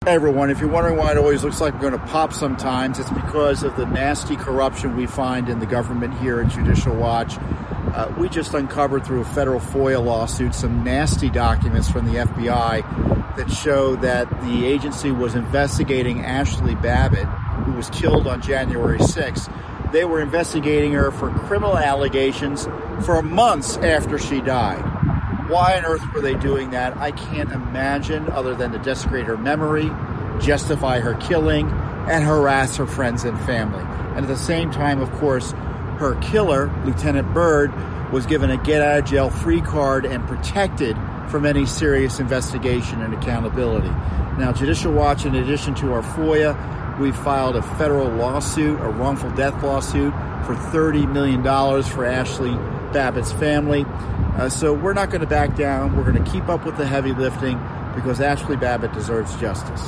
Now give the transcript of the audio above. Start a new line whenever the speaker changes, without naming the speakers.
Hey everyone, if you're wondering why it always looks like we're going to pop sometimes, it's because of the nasty corruption we find in the government here at Judicial Watch. We just uncovered through a federal FOIA lawsuit some nasty documents from the FBI that show that the agency was investigating Ashley Babbitt, who was killed on January 6th. They were investigating her for criminal allegations for months after she died. Why on earth were they doing that? I can't imagine, other than to desecrate her memory, justify her killing, and harass her friends and family. And at the same time, of course, her killer, Lieutenant Byrd, was given a get-out-of-jail-free card and protected from any serious investigation and accountability. Now, Judicial Watch, in addition to our FOIA, we filed a federal lawsuit, a wrongful death lawsuit, for $30 million for Ashley Babbitt's family. So we're not going to back down. We're going to keep up with the heavy lifting because Ashley Babbitt deserves justice.